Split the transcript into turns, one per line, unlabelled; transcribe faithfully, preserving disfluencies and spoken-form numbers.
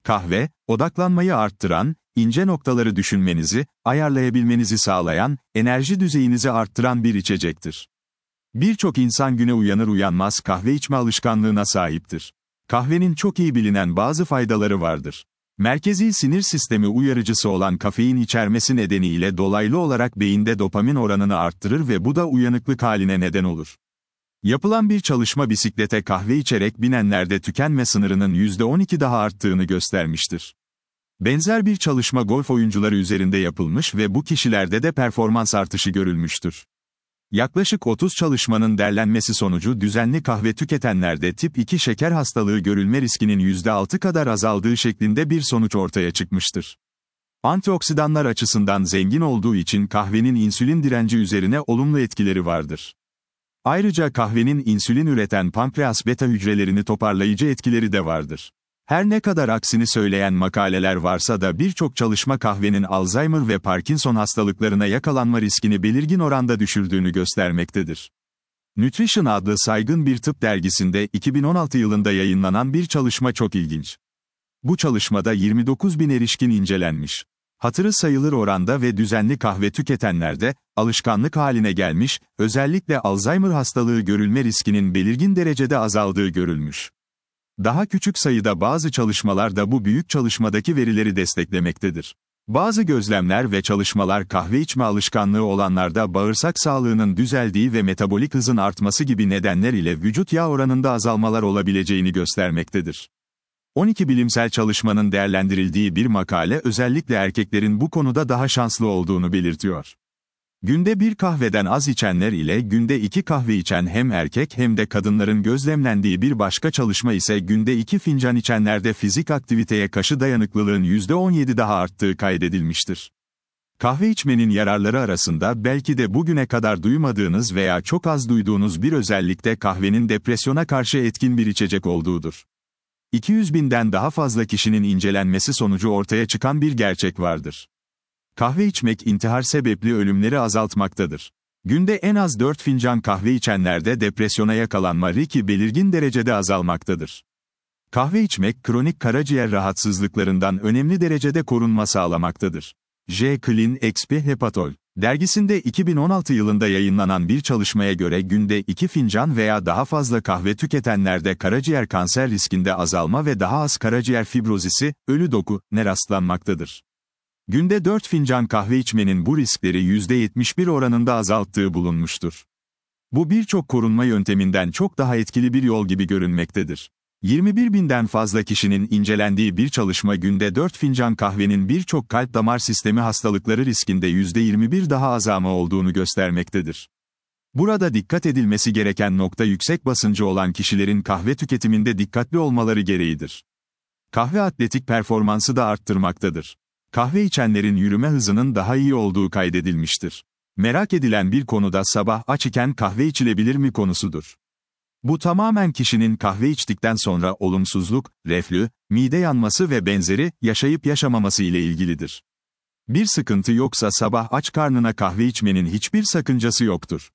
Kahve, odaklanmayı arttıran, ince noktaları düşünmenizi, ayarlayabilmenizi sağlayan, enerji düzeyinizi arttıran bir içecektir. Birçok insan güne uyanır uyanmaz kahve içme alışkanlığına sahiptir. Kahvenin çok iyi bilinen bazı faydaları vardır. Merkezi sinir sistemi uyarıcısı olan kafein içermesi nedeniyle dolaylı olarak beyinde dopamin oranını arttırır ve bu da uyanıklık haline neden olur. Yapılan bir çalışma bisiklete kahve içerek binenlerde tükenme sınırının yüzde on iki daha arttığını göstermiştir. Benzer bir çalışma golf oyuncuları üzerinde yapılmış ve bu kişilerde de performans artışı görülmüştür. Yaklaşık otuz çalışmanın derlenmesi sonucu düzenli kahve tüketenlerde tip iki şeker hastalığı görülme riskinin yüzde altı kadar azaldığı şeklinde bir sonuç ortaya çıkmıştır. Antioksidanlar açısından zengin olduğu için kahvenin insülin direnci üzerine olumlu etkileri vardır. Ayrıca kahvenin insülin üreten pankreas beta hücrelerini toparlayıcı etkileri de vardır. Her ne kadar aksini söyleyen makaleler varsa da birçok çalışma kahvenin Alzheimer ve Parkinson hastalıklarına yakalanma riskini belirgin oranda düşürdüğünü göstermektedir. Nutrition adlı saygın bir tıp dergisinde iki bin on altı yılında yayınlanan bir çalışma çok ilginç. Bu çalışmada yirmi dokuz bin erişkin incelenmiş. Hatırı sayılır oranda ve düzenli kahve tüketenlerde, alışkanlık haline gelmiş, özellikle Alzheimer hastalığı görülme riskinin belirgin derecede azaldığı görülmüş. Daha küçük sayıda bazı çalışmalar da bu büyük çalışmadaki verileri desteklemektedir. Bazı gözlemler ve çalışmalar kahve içme alışkanlığı olanlarda bağırsak sağlığının düzeldiği ve metabolik hızın artması gibi nedenler ile vücut yağ oranında azalmalar olabileceğini göstermektedir. on iki bilimsel çalışmanın değerlendirildiği bir makale özellikle erkeklerin bu konuda daha şanslı olduğunu belirtiyor. Günde bir kahveden az içenler ile günde iki kahve içen hem erkek hem de kadınların gözlemlendiği bir başka çalışma ise günde iki fincan içenlerde fizik aktiviteye karşı dayanıklılığın yüzde on yedi daha arttığı kaydedilmiştir. Kahve içmenin yararları arasında belki de bugüne kadar duymadığınız veya çok az duyduğunuz bir özellik de kahvenin depresyona karşı etkin bir içecek olduğudur. iki yüz binden daha fazla kişinin incelenmesi sonucu ortaya çıkan bir gerçek vardır. Kahve içmek intihar sebepli ölümleri azaltmaktadır. Günde en az dört fincan kahve içenlerde depresyona yakalanma riski belirgin derecede azalmaktadır. Kahve içmek kronik karaciğer rahatsızlıklarından önemli derecede korunma sağlamaktadır. J. Clean X P Hepatol dergisinde iki bin on altı yılında yayınlanan bir çalışmaya göre günde iki fincan veya daha fazla kahve tüketenlerde karaciğer kanser riskinde azalma ve daha az karaciğer fibrozisi, ölü doku, ne rastlanmaktadır. Günde dört fincan kahve içmenin bu riskleri yüzde yetmiş bir oranında azalttığı bulunmuştur. Bu birçok korunma yönteminden çok daha etkili bir yol gibi görünmektedir. yirmi bir binden fazla kişinin incelendiği bir çalışma günde dört fincan kahvenin birçok kalp damar sistemi hastalıkları riskinde yüzde yirmi bir daha azalma olduğunu göstermektedir. Burada dikkat edilmesi gereken nokta yüksek basıncı olan kişilerin kahve tüketiminde dikkatli olmaları gereğidir. Kahve atletik performansı da arttırmaktadır. Kahve içenlerin yürüme hızının daha iyi olduğu kaydedilmiştir. Merak edilen bir konu da sabah aç iken kahve içilebilir mi konusudur. Bu tamamen kişinin kahve içtikten sonra olumsuzluk, reflü, mide yanması ve benzeri yaşayıp yaşamaması ile ilgilidir. Bir sıkıntı yoksa sabah aç karnına kahve içmenin hiçbir sakıncası yoktur.